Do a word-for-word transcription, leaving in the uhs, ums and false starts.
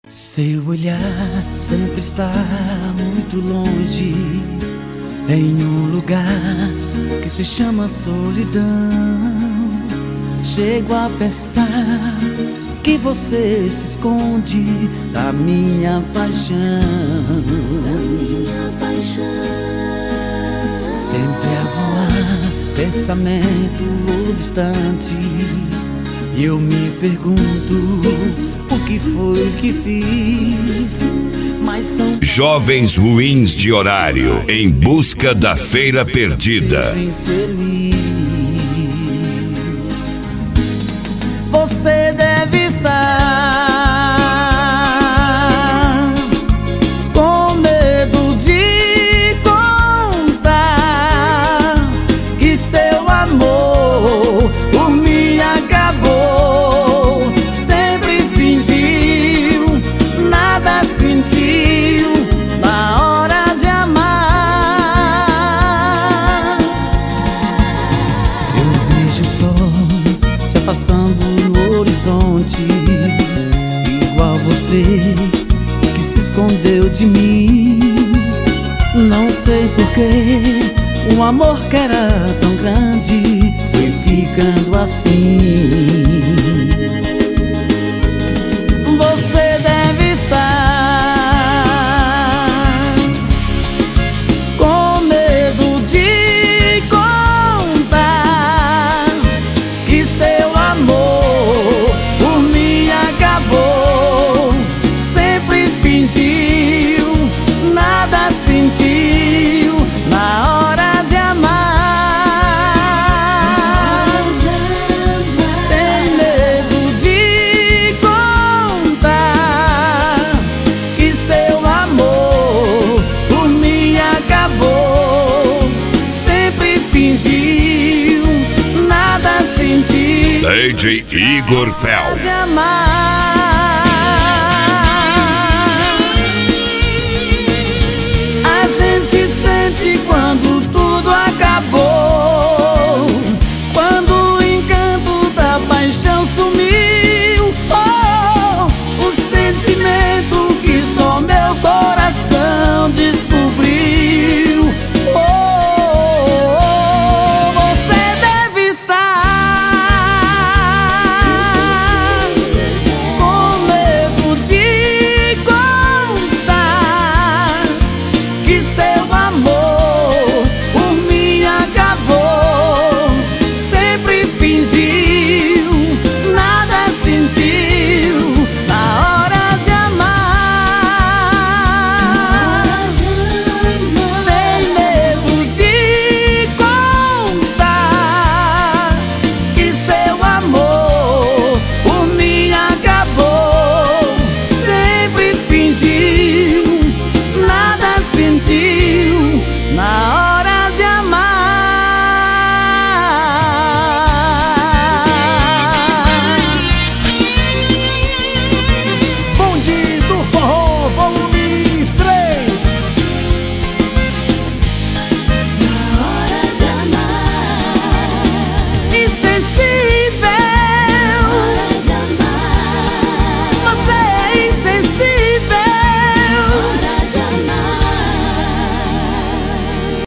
Seu olhar sempre está muito longe, em um lugar que se chama solidão. Chego a pensar que você se esconde da minha paixão, da minha paixão. Sempre a voar, pensamento ou distante, e eu me pergunto o que foi que fiz, mas são Jovens ruins de horário, em busca da feira perdida. Infeliz. Você deve estar com medo de contar que seu amor por mim acabou. Sempre fingiu, nada sentiu na hora de amar. Eu vejo o sol se afastando no horizonte, igual você que se escondeu de mim. Não sei porquê, um amor que era tão grande foi ficando assim. Você deve estar com medo de contar que seu amor por mim acabou. Sempre fingiu, nada sentiu na hora de amar. Tem medo de contar que seu amor por mim acabou. Sempre fingiu, nada sentiu D J Igor Fel. de amar.